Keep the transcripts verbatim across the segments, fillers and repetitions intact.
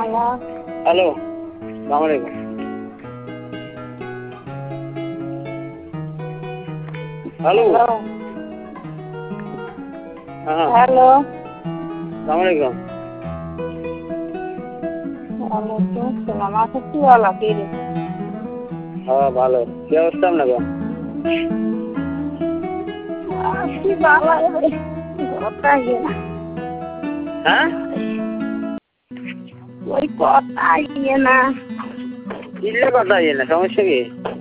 Hello, সালাম আলাইকুম। Hello, হ্যাঁ, হ্যালো, সালাম আলাইকুম। ওয়ালাইকুম আসসালাম। আচ্ছা কি বলা কি রে? হ্যাঁ ভালো, কি অবস্থা আপনার? কি বলা রে? কথা ইয়ে না। হ্যাঁ, ওই কথা ইয়ে না। কিসের কথা ইয়ে না, সমস্যা কি?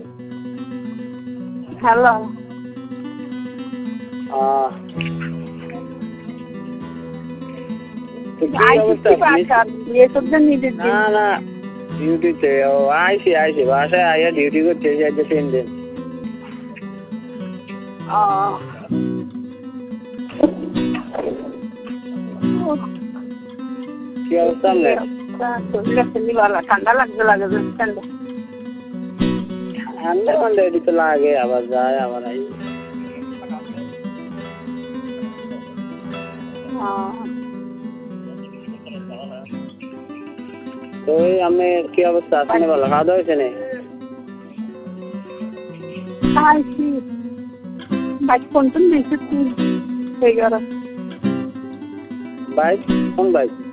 হ্যালো, আহ, তো কি অবস্থা? আইসি বাসা এসব নিজের না না, ডিউটিতে ও আইসি আইসি বাসায় আইয়া ডিউটি করছে যে আজকে তিন দিন। কি অবস্থা আপনার? ঠান্ডা লাগবে লাগে ঠান্ডা ঠান্ডা ঠান্ডা এটি তো লাগে, আবার যায় আবার আই। তো ওই আমি কি অবস্থা আছেন বলো, খাওয়া দাওয়া হয়েছে না? আইসি বাইক কোন কোন দিয়েছে তুই? বাইক কোন বাইক?